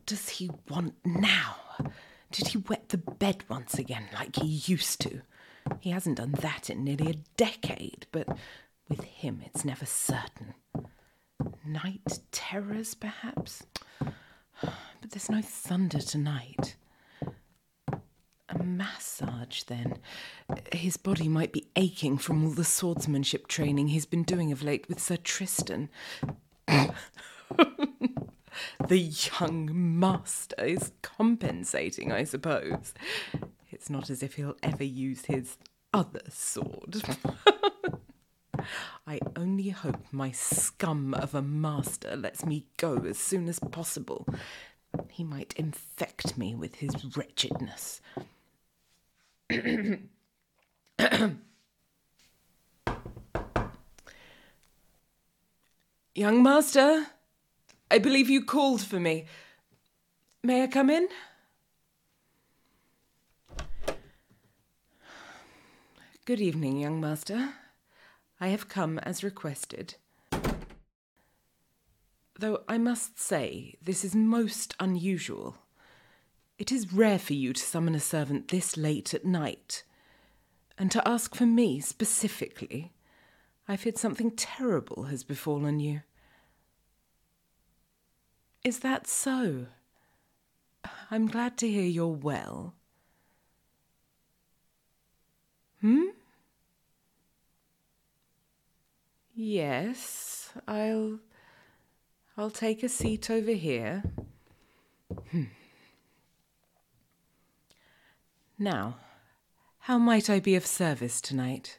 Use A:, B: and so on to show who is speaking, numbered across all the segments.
A: What does he want now? Did he wet the bed once again like he used to? He hasn't done that in nearly a decade, but with him it's never certain. Night terrors, perhaps? But there's no thunder tonight. A massage, then. His body might be aching from all the swordsmanship training he's been doing of late with Sir Tristan. The young master is compensating, I suppose. It's not as if he'll ever use his other sword. I only hope my scum of a master lets me go as soon as possible. He might infect me with his wretchedness. Young master, I believe you called for me. May I come in? Good evening, young master. I have come as requested. Though I must say, this is most unusual. It is rare for you to summon a servant this late at night. And to ask for me specifically, I feared something terrible has befallen you. Is that so? I'm glad to hear you're well. Yes, I'll take a seat over here. Now, how might I be of service tonight?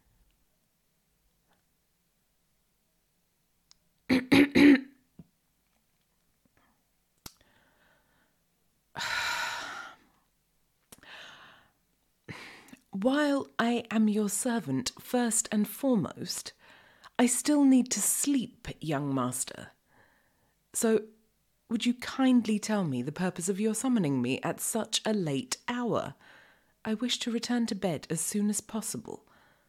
A: While I am your servant first and foremost, I still need to sleep, young master. So, would you kindly tell me the purpose of your summoning me at such a late hour? I wish to return to bed as soon as possible.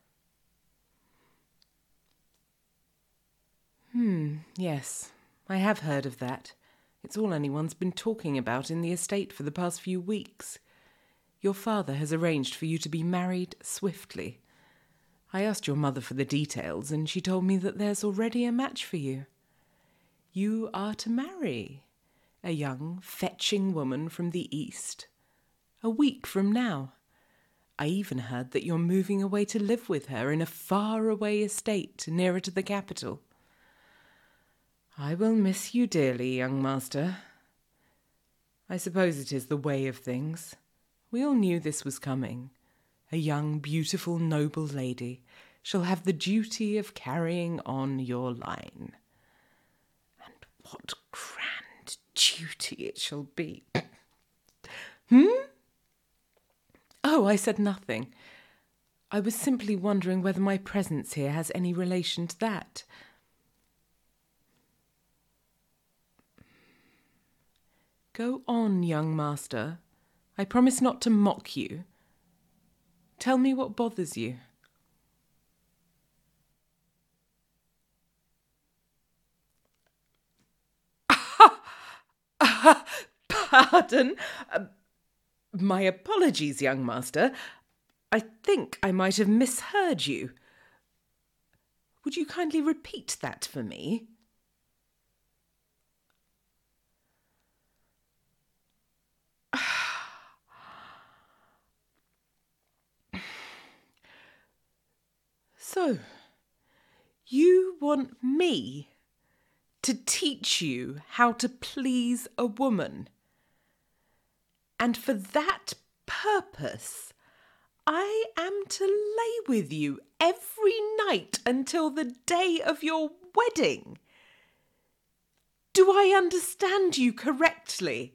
A: Yes, I have heard of that. It's all anyone's been talking about in the estate for the past few weeks. Your father has arranged for you to be married swiftly. I asked your mother for the details, and she told me that there's already a match for you. You are to marry a young, fetching woman from the East. A week from now. I even heard that you're moving away to live with her in a far-away estate nearer to the capital. I will miss you dearly, young master. I suppose it is the way of things. We all knew this was coming. A young, beautiful, noble lady shall have the duty of carrying on your line. And what grand duty it shall be. Oh, I said nothing. I was simply wondering whether my presence here has any relation to that. Go on, young master. I promise not to mock you. Tell me what bothers you. Pardon? My apologies, young master. I think I might have misheard you. Would you kindly repeat that for me? So, you want me to teach you how to please a woman? And for that purpose, I am to lay with you every night until the day of your wedding? Do I understand you correctly?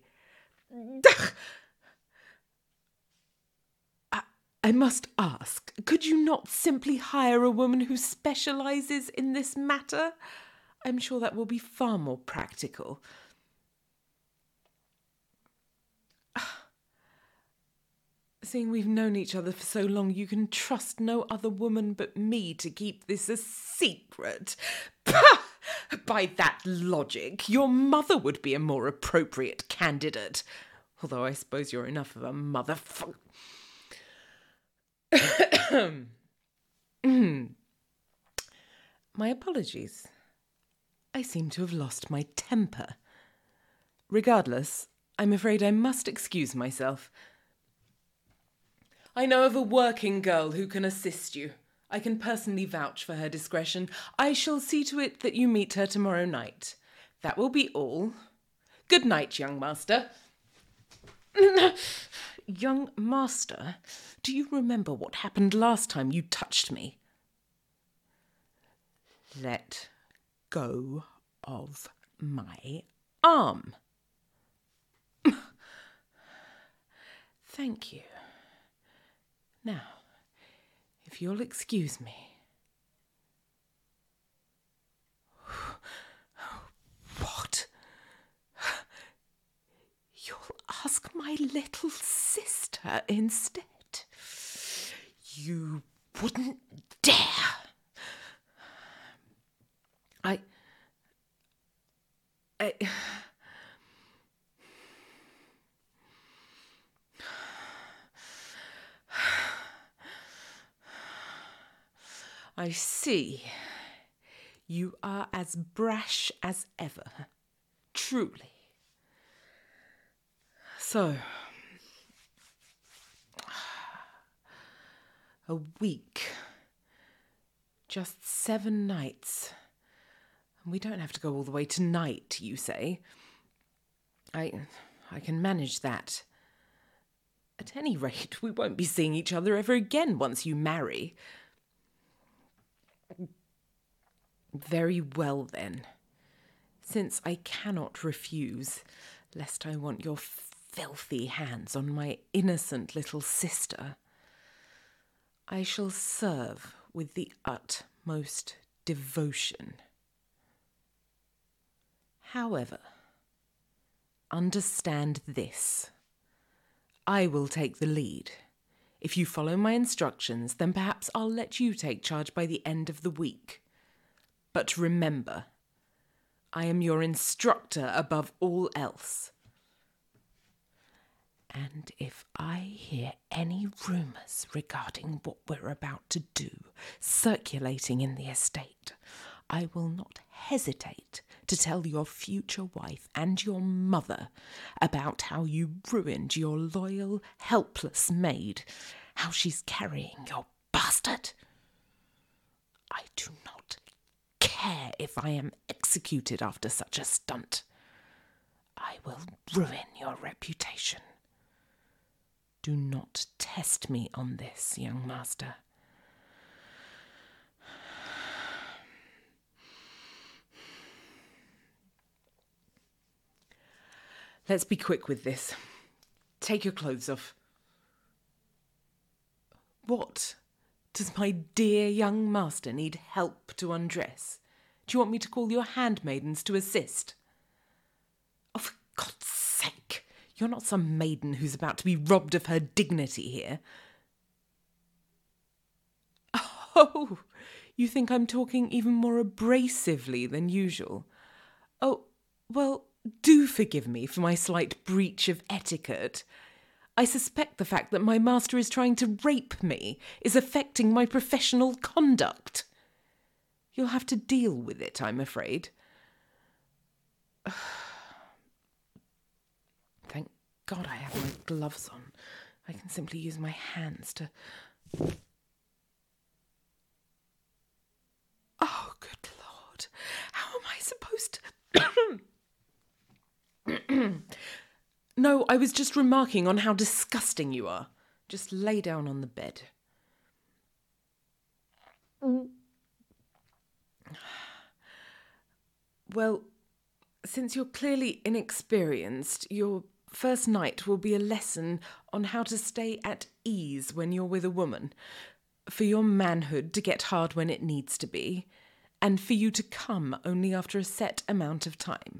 A: I must ask, could you not simply hire a woman who specialises in this matter? I'm sure that will be far more practical. Seeing we've known each other for so long, you can trust no other woman but me to keep this a secret. Pah! By that logic, your mother would be a more appropriate candidate. Although I suppose you're enough of a motherfucker. My apologies. I seem to have lost my temper. Regardless, I'm afraid I must excuse myself. I know of a working girl who can assist you. I can personally vouch for her discretion. I shall see to it that you meet her tomorrow night. That will be all. Good night, young master. Young master, do you remember what happened last time you touched me? Let go of my arm. Thank you. Now, if you'll excuse me. What? You'll ask my little sister instead? You wouldn't dare. I see. You are as brash as ever. Truly. So, a week. Just 7 nights. And we don't have to go all the way tonight, you say. I can manage that. At any rate, we won't be seeing each other ever again once you marry. Very well, then. Since I cannot refuse, lest I want your filthy hands on my innocent little sister, I shall serve with the utmost devotion. However, understand this. I will take the lead. If you follow my instructions, then perhaps I'll let you take charge by the end of the week. But remember, I am your instructor above all else. And if I hear any rumours regarding what we're about to do circulating in the estate, I will not hesitate to tell your future wife and your mother about how you ruined your loyal, helpless maid, how she's carrying your bastard. I do not care if I am executed after such a stunt. I will ruin your reputation. Do not test me on this, young master. Let's be quick with this. Take your clothes off. What? Does my dear young master need help to undress? Do you want me to call your handmaidens to assist? Oh, for God's sake! You're not some maiden who's about to be robbed of her dignity here. Oh, you think I'm talking even more abrasively than usual? Oh, well, do forgive me for my slight breach of etiquette. I suspect the fact that my master is trying to rape me is affecting my professional conduct. You'll have to deal with it, I'm afraid. Thank God I have my gloves on. I can simply use my hands to... Oh, good Lord. How am I supposed to... No, I was just remarking on how disgusting you are. Just lay down on the bed. Well, since you're clearly inexperienced, your first night will be a lesson on how to stay at ease when you're with a woman, for your manhood to get hard when it needs to be, and for you to come only after a set amount of time.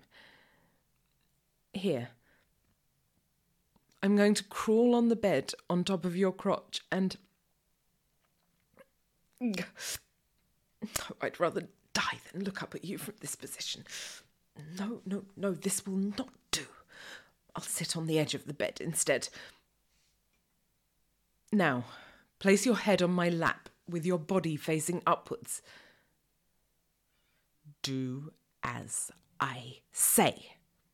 A: Here. I'm going to crawl on the bed on top of your crotch and... I'd rather die than look up at you from this position. No, this will not do. I'll sit on the edge of the bed instead. Now, place your head on my lap with your body facing upwards. Do as I say.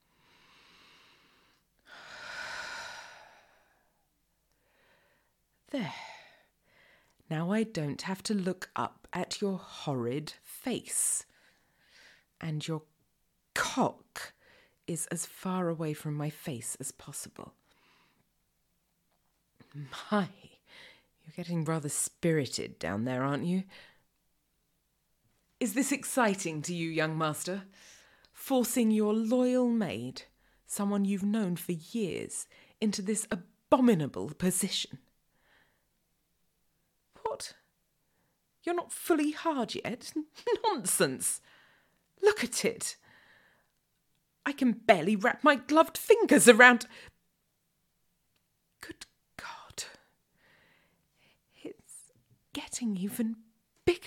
A: There. Now I don't have to look up at your horrid face. And your cock is as far away from my face as possible. My, you're getting rather spirited down there, aren't you? Is this exciting to you, young master? Forcing your loyal maid, someone you've known for years, into this abominable position? What? You're not fully hard yet? Nonsense! Look at it. I can barely wrap my gloved fingers around... Good God. It's getting even bigger.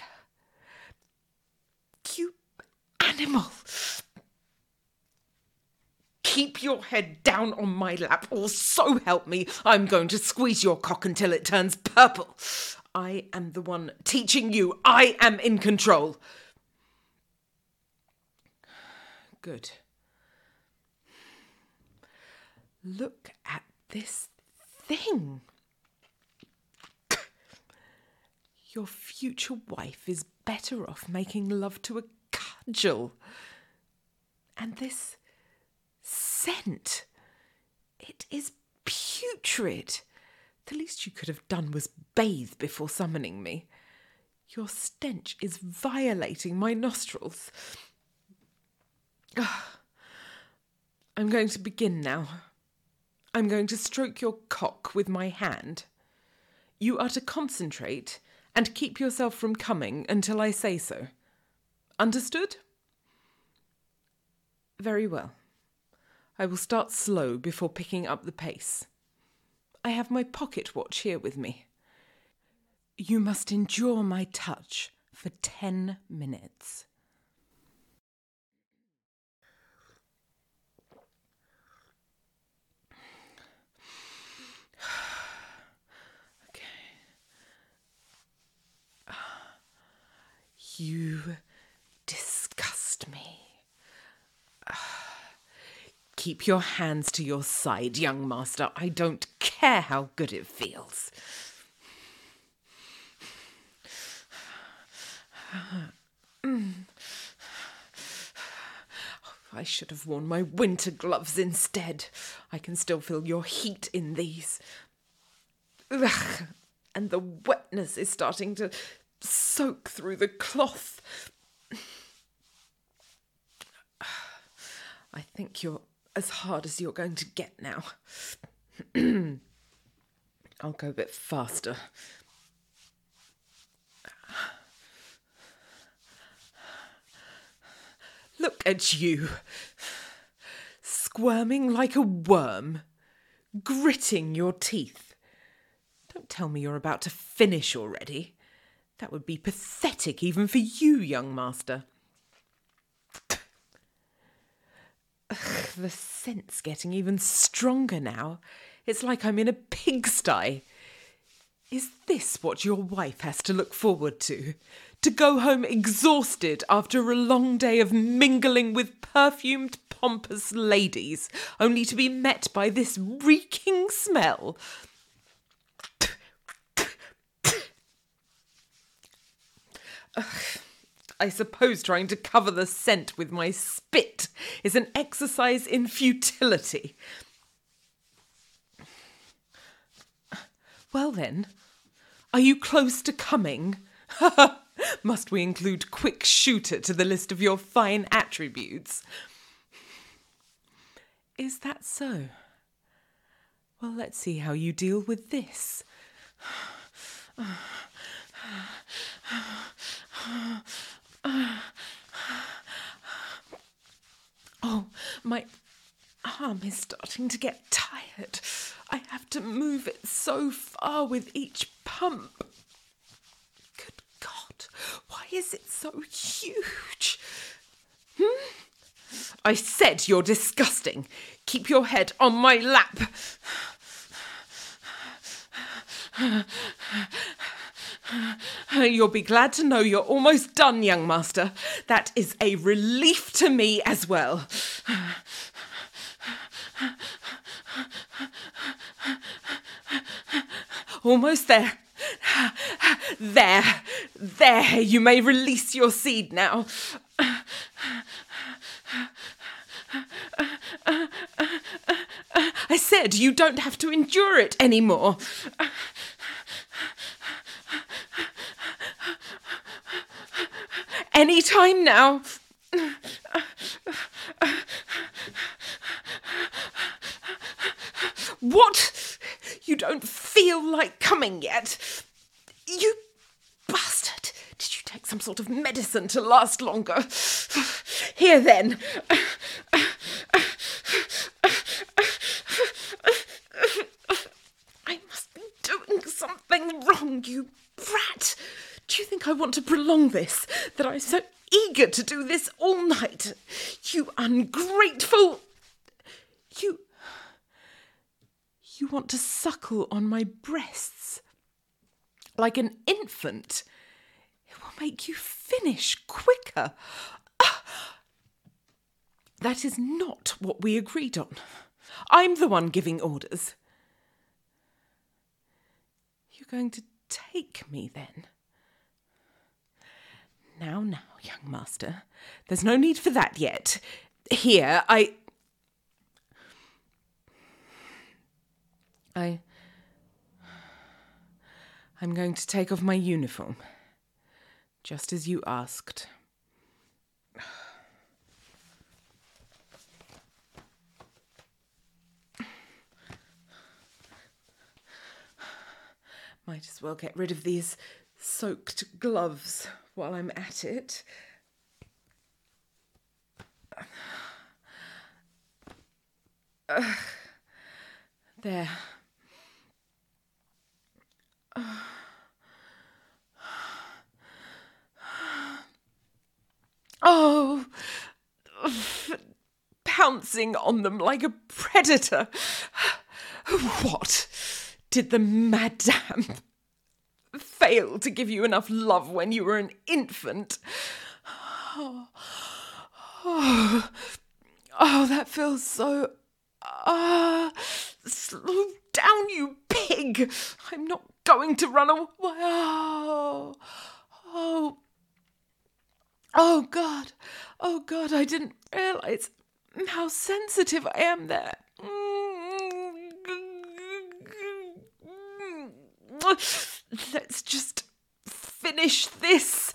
A: You animal. Keep your head down on my lap, or so help me, I'm going to squeeze your cock until it turns purple. I am the one teaching you. I am in control. Good. Look at this thing. Your future wife is better off making love to a cudgel. And this scent, it is putrid. The least you could have done was bathe before summoning me. Your stench is violating my nostrils. I'm going to begin now. I'm going to stroke your cock with my hand. You are to concentrate and keep yourself from coming until I say so. Understood? Very well. I will start slow before picking up the pace. I have my pocket watch here with me. You must endure my touch for 10 minutes. You disgust me. Keep your hands to your side, young master. I don't care how good it feels. I should have worn my winter gloves instead. I can still feel your heat in these. Ugh, and the wetness is starting to soak through the cloth. I think you're as hard as you're going to get now. I'll go a bit faster. Look at you, squirming like a worm, gritting your teeth. Don't tell me you're about to finish already. That would be pathetic even for you, young master. Ugh, the scent's getting even stronger now. It's like I'm in a pigsty. Is this what your wife has to look forward to? To go home exhausted after a long day of mingling with perfumed, pompous ladies, only to be met by this reeking smell? I suppose trying to cover the scent with my spit is an exercise in futility. Well then, are you close to coming? Must we include quick shooter to the list of your fine attributes? Is that so? Well, let's see how you deal with this. Oh, my arm is starting to get tired. I have to move it so far with each pump. Good God, why is it so huge? I said you're disgusting. Keep your head on my lap. You'll be glad to know you're almost done, young master. That is a relief to me as well. Almost there. There, you may release your seed now. I said you don't have to endure it anymore. Any time now. What? You don't feel like coming yet? You bastard! Did you take some sort of medicine to last longer? Here then. I must be doing something wrong, you brat. Do you think I want to prolong this? That I'm so eager to do this all night? You ungrateful... You want to suckle on my breasts like an infant. It will make you finish quicker. That is not what we agreed on. I'm the one giving orders. You're going to take me then? Now, young master. There's no need for that yet. Here, I'm going to take off my uniform, just as you asked. Might as well get rid of these soaked gloves while I'm at it. There. Oh, pouncing on them like a predator. What? Did the madame fail to give you enough love when you were an infant? Oh, that feels so... slow down, you pig. I'm not going to run away. Oh, God, I didn't realise how sensitive I am there. Let's just finish this.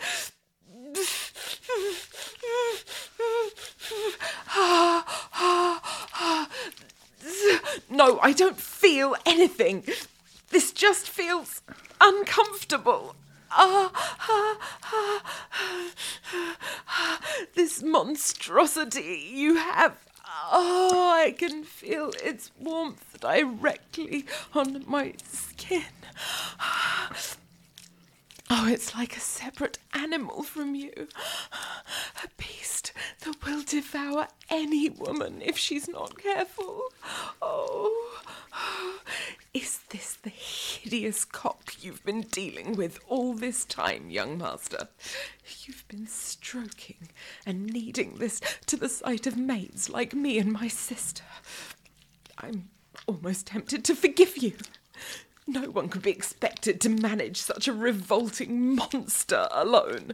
A: No, I don't feel anything. This just feels uncomfortable. This monstrosity you have. Oh, I can feel its warmth directly on my skin. Oh, it's like a separate animal from you. A beast that will devour any woman if she's not careful. Oh, is this the hideous cock you've been dealing with all this time, young master? You've been stroking and kneading this to the sight of maids like me and my sister. I'm almost tempted to forgive you. No one could be expected to manage such a revolting monster alone.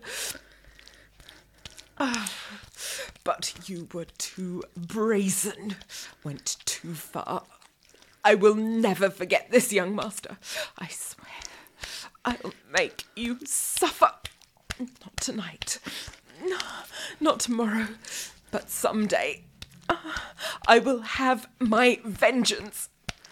A: But you were too brazen, went too far. I will never forget this, young master. I swear, I'll make you suffer. Not tonight, not tomorrow, but someday. I will have my vengeance.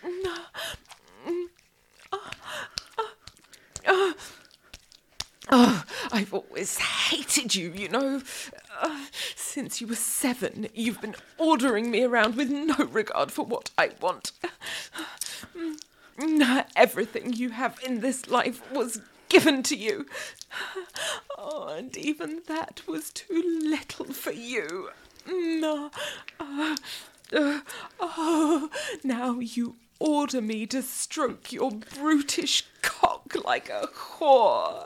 A: I've always hated you, you know. Since you were 7, you've been ordering me around with no regard for what I want. Everything you have in this life was given to you. Oh, and even that was too little for you. Oh, now you order me to stroke your brutish cock like a whore.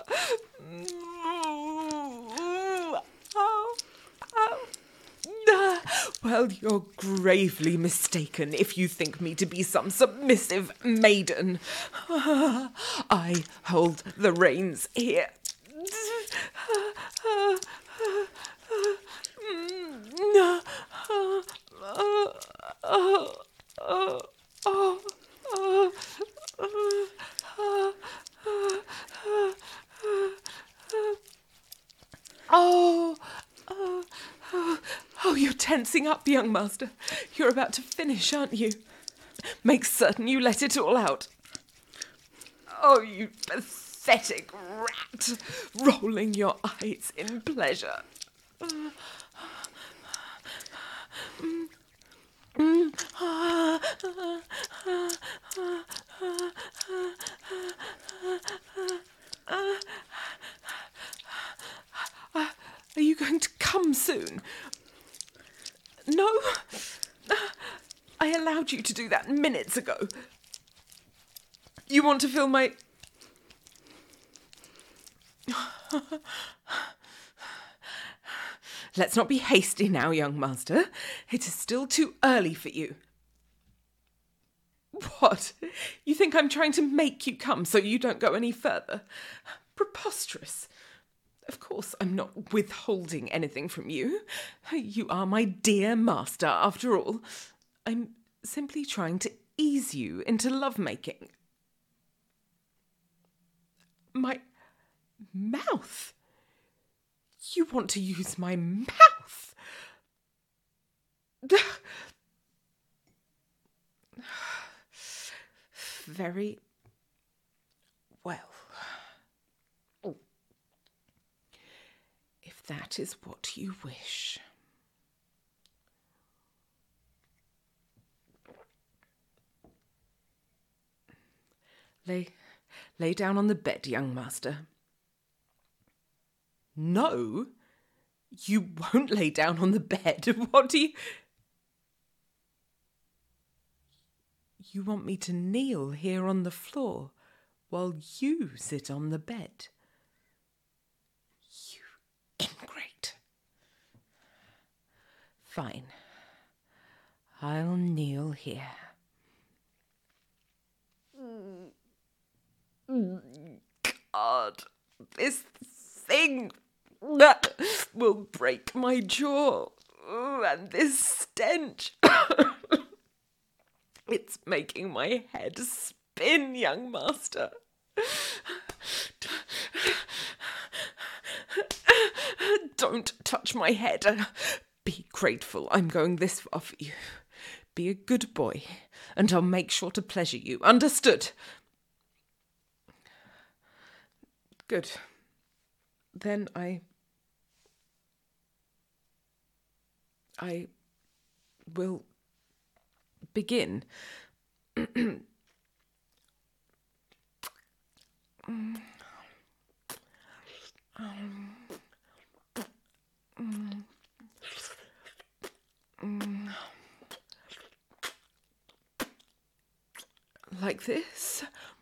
A: Well, you're gravely mistaken if you think me to be some submissive maiden. I hold the reins here. Oh, you're tensing up, young master. You're about to finish, aren't you? Make certain you let it all out. Oh, you pathetic rat, rolling your eyes in pleasure. Are you going to come soon? No? I allowed you to do that minutes ago. You want to feel my... Let's not be hasty now, young master. It is still too early for you. What? You think I'm trying to make you come so you don't go any further? Preposterous. Of course, I'm not withholding anything from you. You are my dear master, after all. I'm simply trying to ease you into lovemaking. My mouth? You want to use my mouth? Very well. If that is what you wish. Lay down on the bed, young master. No, you won't lay down on the bed. What do you... You want me to kneel here on the floor while you sit on the bed? You ingrate. Fine. I'll kneel here. God, this thing will break my jaw. And this stench. It's making my head spin, young master. Don't touch my head. Be grateful I'm going this far for you. Be a good boy, and I'll make sure to pleasure you. Understood? Good. Then I will begin. Like this.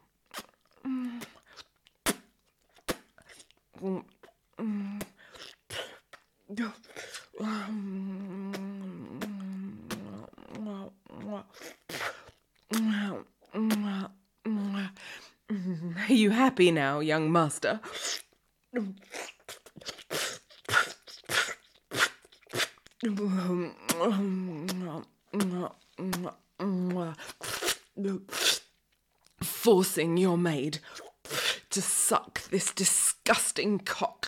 A: Are you happy now, young master? Forcing your maid to suck this disgusting cock.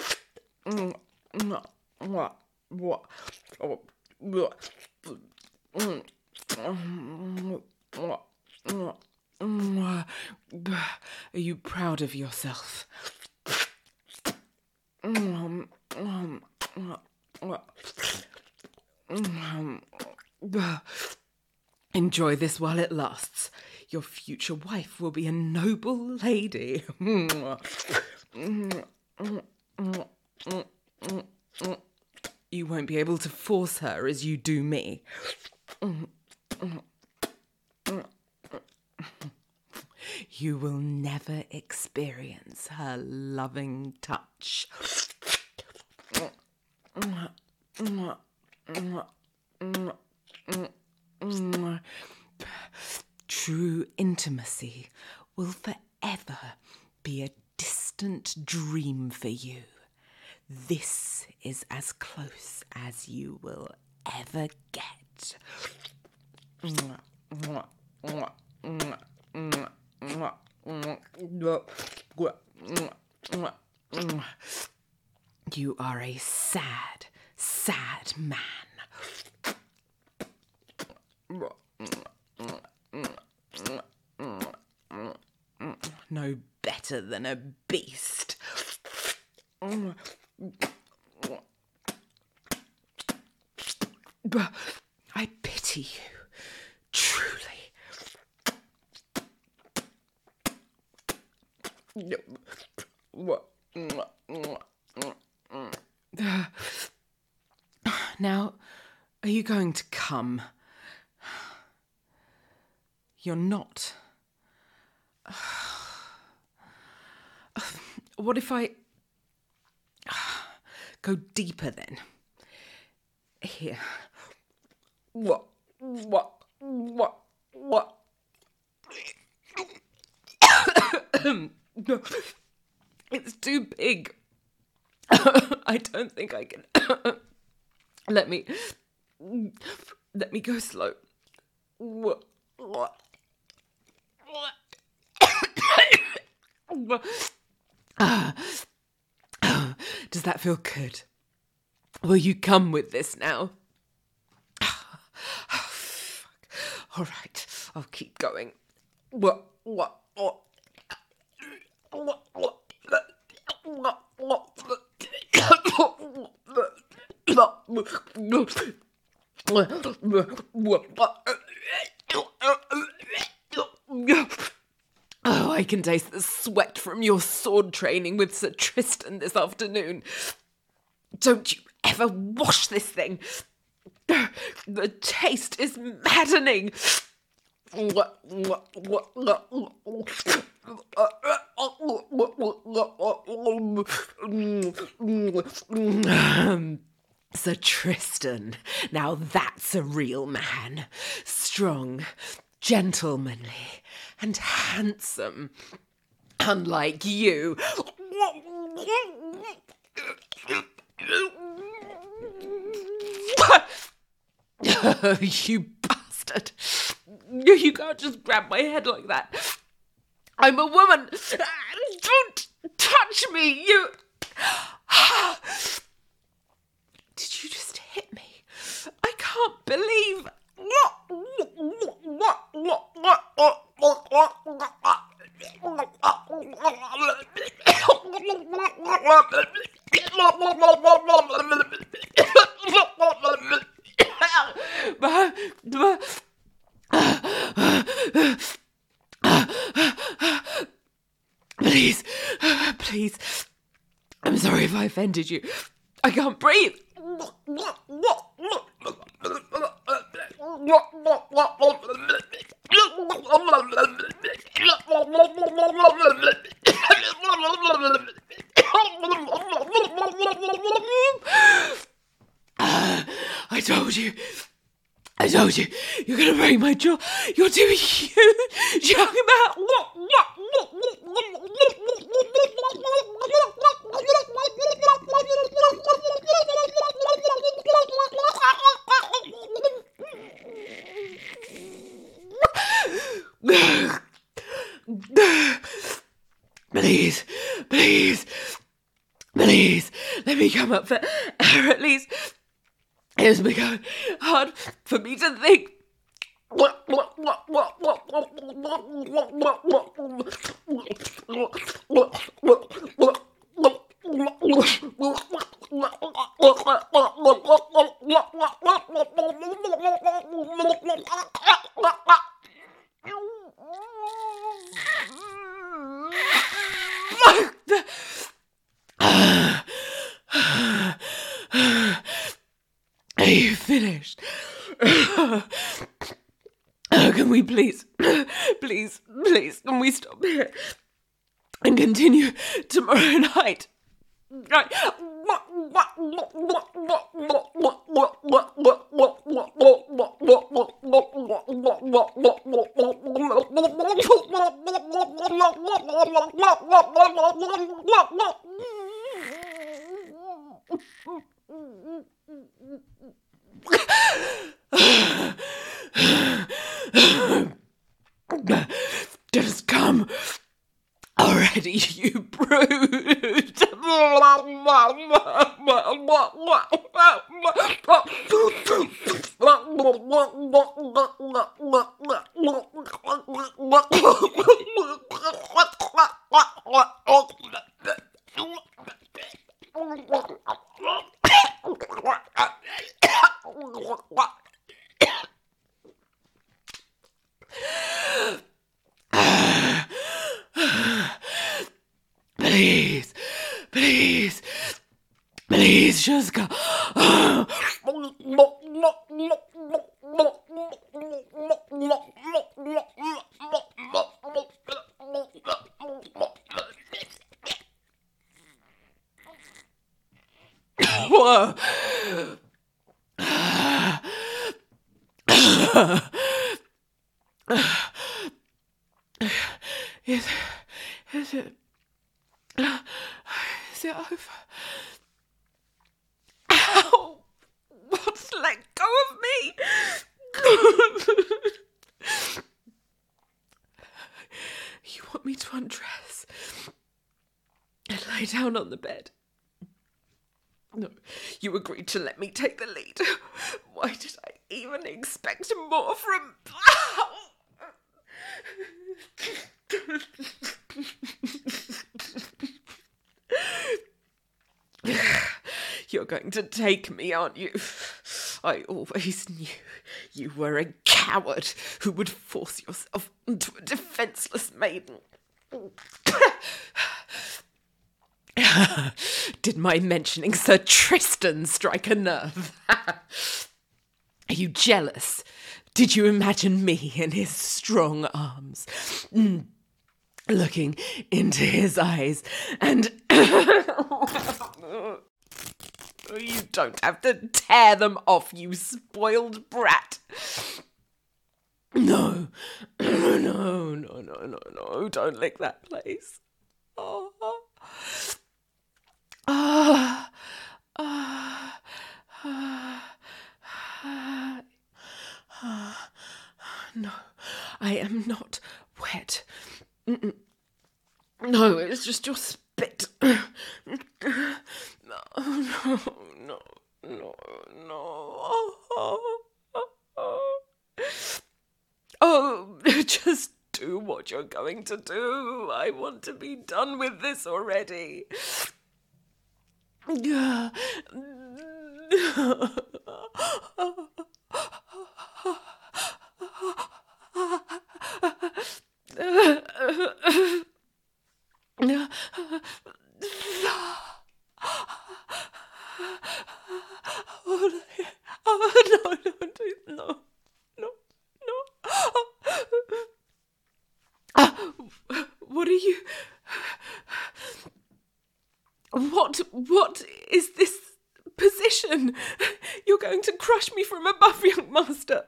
A: Are you proud of yourself? Enjoy this while it lasts. Your future wife will be a noble lady. You won't be able to force her as you do me. You will never experience her loving touch. True intimacy will forever be a distant dream for you. This is as close as you will ever get. You are a sad, sad man. No better than a beast. I pity you, truly. Now, are you going to come? You're not. What if I go deeper then? Here. What? It's too big. I don't think I can. Let me go slow. Does that feel good? Will you come with this now? All right, I'll keep going. Oh, I can taste the sweat from your sword training with Sir Tristan this afternoon. Don't you ever wash this thing. The taste is maddening. Sir Tristan, now that's a real man. Strong, gentlemanly, and handsome. Unlike you. You bastard. You can't just grab my head like that. I'm a woman. Don't touch me. You... Did you just hit me? I can't believe... Please. I'm sorry if I offended you. I can't breathe. I told you, you're going to break my jaw. You're too huge, young man. Please, let me come up for air at least. It's becoming hard for me to think. Are you finished? Can we please, can we stop here and continue tomorrow night? Just come already, you brute. Please, just go. Whoa. Is it over? Ow! What's let go of me? You want me to undress and lie down on the bed? No, you agreed to let me take the lead. Why did I even expect more from... You're going to take me, aren't you? I always knew you were a coward who would force yourself into a defenseless maiden. Did my mentioning Sir Tristan strike a nerve? Are you jealous? Did you imagine me in his strong arms? Looking into his eyes and... You don't have to tear them off, you spoiled brat. No, don't lick that place. Oh. No, I am not wet. No, it's just your spit. No. Oh, just do what you're going to do. I want to be done with this already. What are you... What is this position? You're going to crush me from above, young master.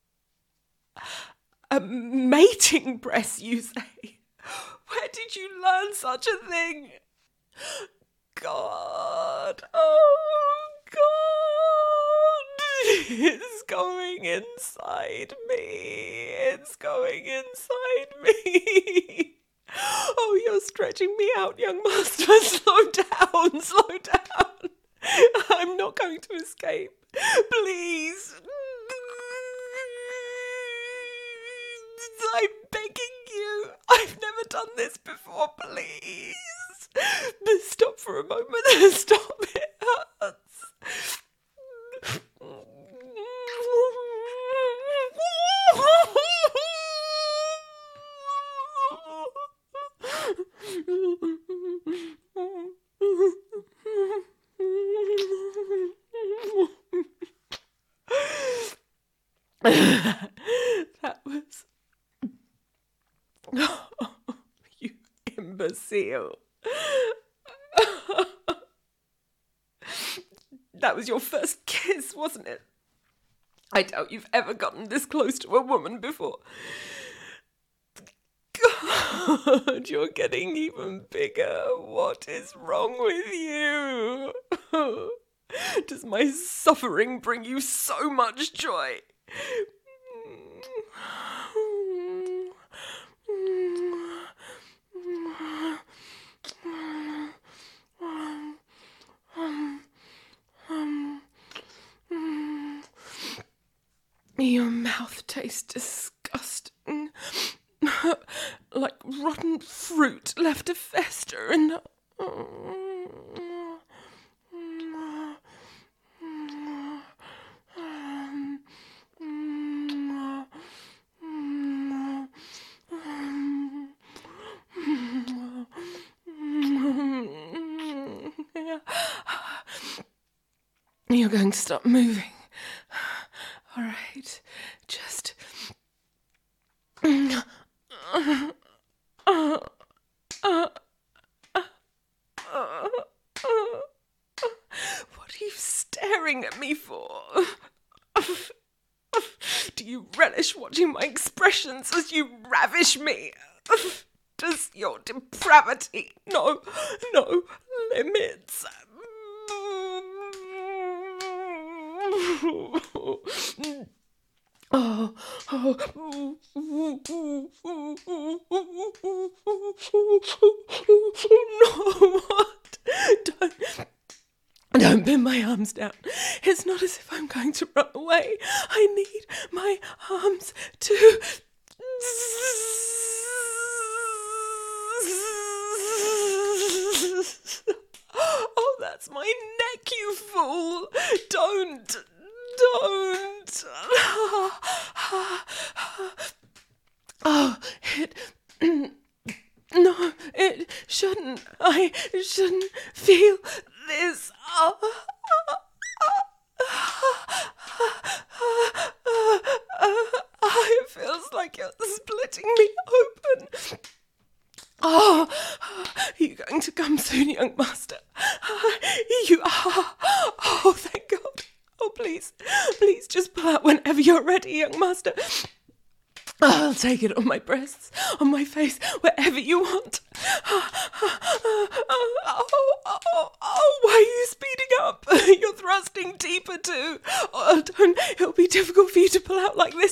A: A mating press, you say? Where did you learn such a thing? God, oh God, it's going inside me. It's going inside me. Oh, you're stretching me out, young master. Slow down. I'm not going to escape. Please. I'm begging you. I've never done this before, please. Stop for a moment. Stop, it hurts. That was... Oh, you imbecile. That was your first kiss, wasn't it? I doubt you've ever gotten this close to a woman before. God, you're getting even bigger. What is wrong with you? Does my suffering bring you so much joy? Your mouth tastes disgusting. Like rotten fruit left to fester in the... You're going to stop moving. All right, just... What are you staring at me for? Do you relish watching my expressions as you ravish me? Does your depravity know no limits? No, what? Don't pin my arms down. It's not as if I'm going to run away. I need my arms to... Oh, that's my neck, you fool. Don't. Oh, no, it shouldn't. I shouldn't feel this. It feels like you're splitting me open. Oh, are you going to come soon, young master? You are. Oh, thank God. Oh, please, just pull out whenever you're ready, young master. I'll take it on my breasts, on my face, wherever you want. Why are you speeding up? You're thrusting deeper too. Oh, don't, it'll be difficult for you to pull out like this.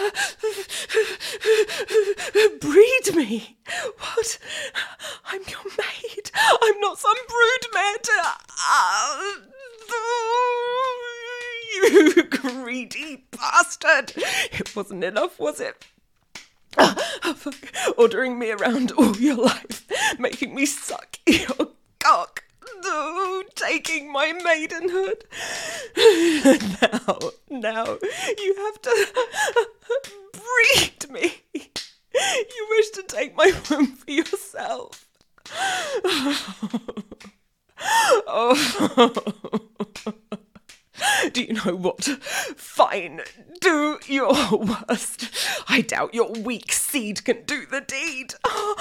A: Breed me. What? I'm your maid. I'm not some brood mare to... You greedy bastard! It wasn't enough, was it? Fuck. Ordering me around all your life, making me suck your cock, taking my maidenhood. Now, you have to breed me. You wish to take my womb for yourself. Oh. Do you know what? Fine, do your worst. I doubt your weak seed can do the deed.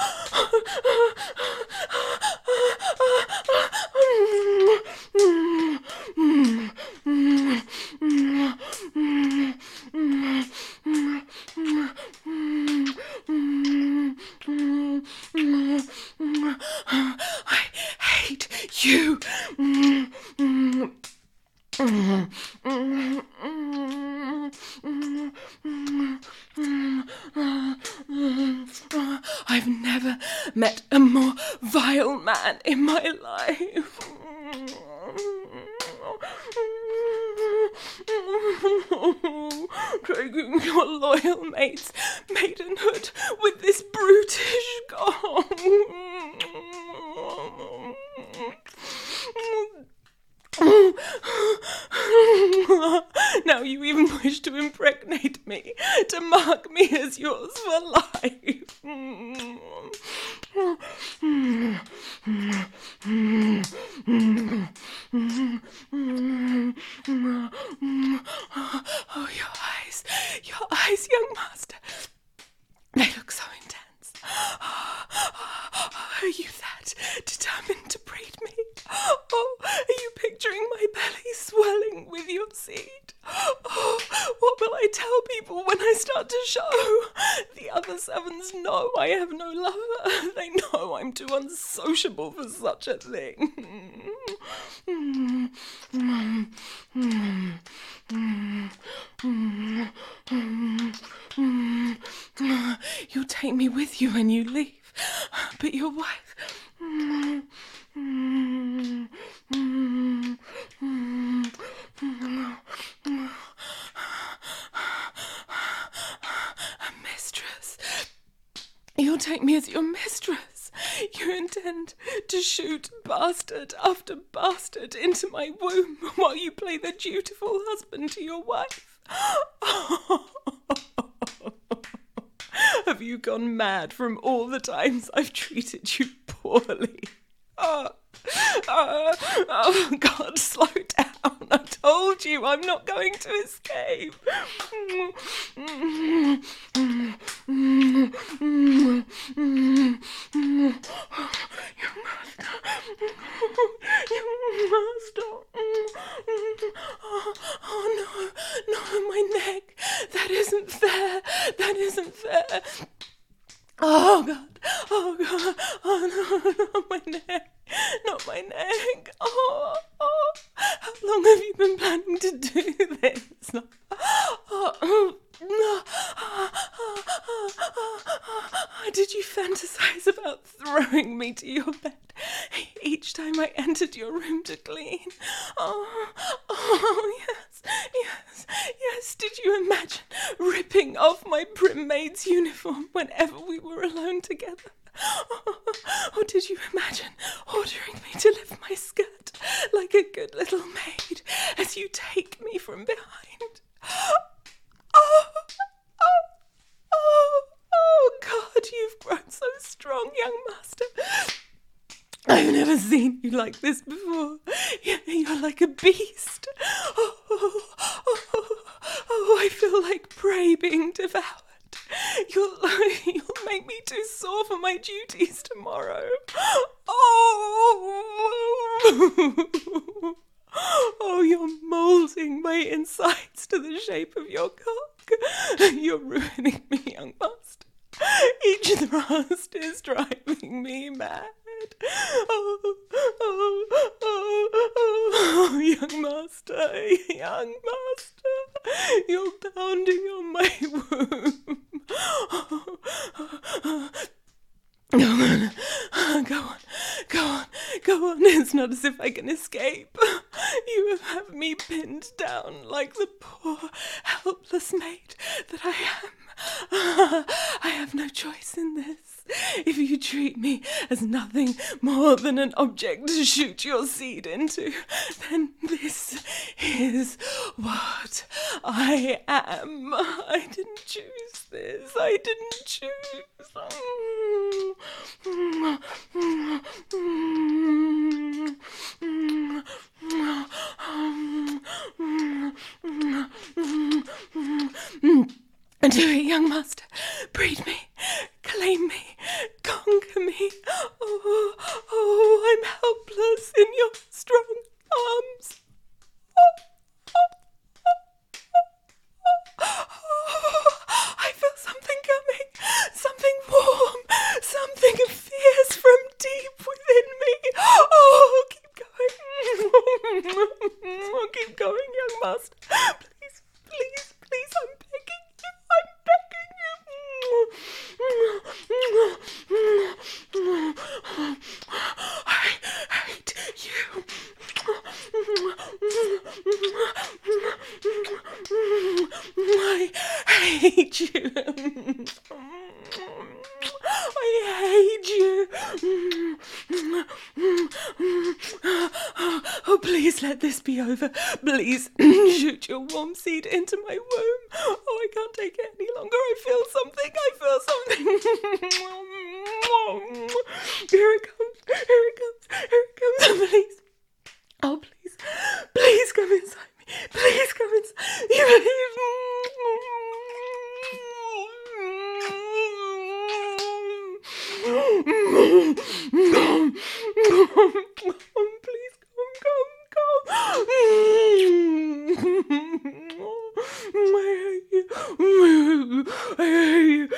A: I hate you. I've never met a more vile man in my life. Taking your loyal mate's maidenhood with this brutish gong. Now you even wish to impregnate me, to mark me as yours for life. Oh, young master. They look so intense. Are you that determined to breed me? Oh, are you picturing my belly swelling with your seed? Oh, what will I tell people when I start to show? The other sevens know I have no lover. They know I'm too unsociable for such a thing. You'll take me with you when you leave, but your wife... A mistress. You'll take me as your mistress. You intend to shoot bastard after bastard into my womb while you play the dutiful husband to your wife. Have you gone mad from all the times I've treated you poorly? Oh, God, slow down. I told you I'm not going to escape. Your master. Oh, no, my neck. That isn't fair. Oh, God. Oh, no, my neck. Not my neck. Oh, how long have you been planning to do this? Did you fantasize about throwing me to your bed each time I entered your room to clean? Oh, yes. Did you imagine ripping off my prim maid's uniform whenever we were alone together? Or did you imagine ordering me to lift my skirt like a good little maid as you take me from behind? Oh, God, you've grown so strong, young master. I've never seen you like this before. You're like a beast. Oh, I feel like prey being devoured. You'll make me too sore for my duties tomorrow. Oh, you're moulding my insides to the shape of your cock. You're ruining me, young master. Each thrust is driving me mad. Oh, young master, you're pounding on my womb. Go on, it's not as if I can escape. You have me pinned down like the poor, helpless maid that I am. I have no choice in this. If you treat me as nothing more than an object to shoot your seed into, then this is what I am. I didn't choose this. I didn't choose. Do it, young master. Breed me, claim me, conquer me. Oh, I'm helpless in your strong arms. I feel something coming, something warm, something fierce from deep within me. Oh, keep going. Keep going, young master. Please, I'm begging you. I hate you. I hate you. I hate you. Oh, please let this be over. Please shoot your warm seed into my womb. Oh, I can't take it any longer. I feel something. Here it comes. Please. Oh, please come inside me. Please come inside. You believe. Please come. I hate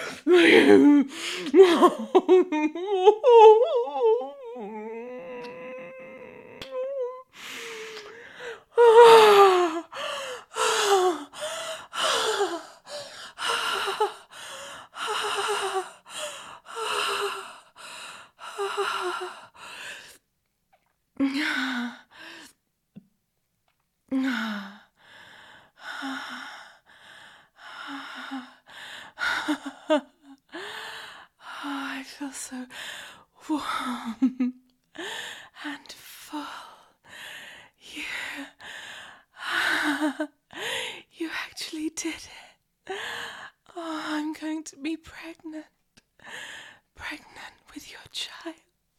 A: I feel so warm and full. You actually did it. Oh, I'm going to be pregnant with your child.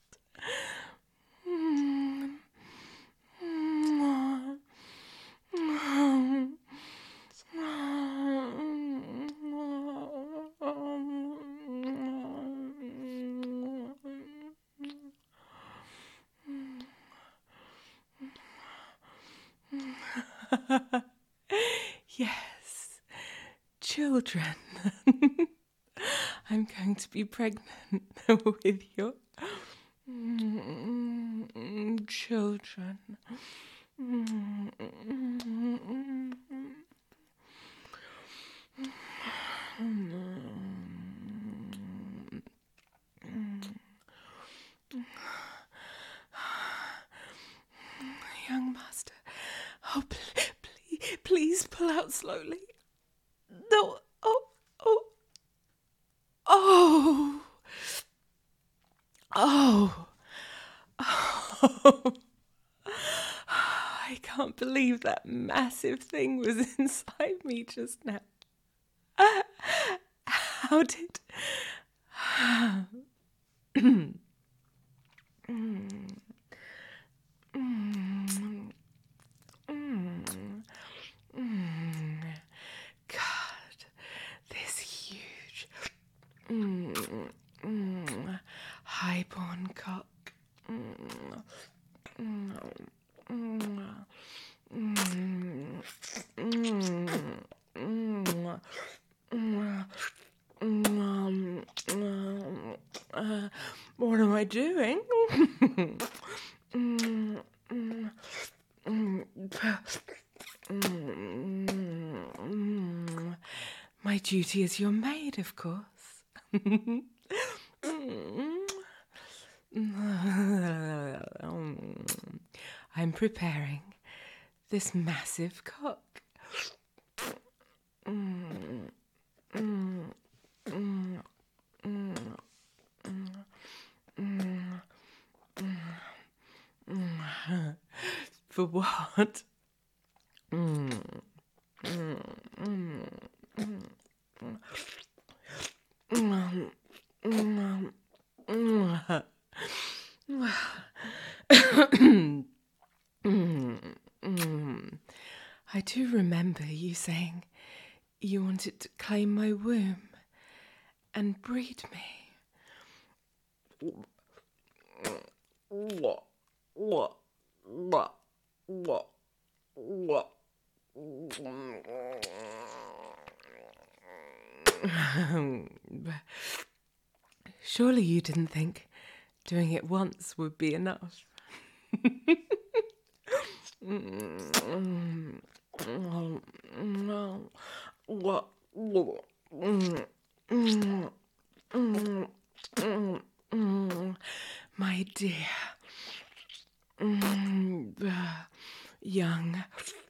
A: Yes, children. I'm going to be pregnant with your children. Young master, oh, please pull out slowly. No, oh. I can't believe that massive thing was inside me just now. How did... God, this huge highborn cock. What am I doing? My duty as your maid, of course. I'm preparing this massive cock. For what? I do remember you saying you wanted to claim my womb and breed me. Surely you didn't think doing it once would be enough. My dear, young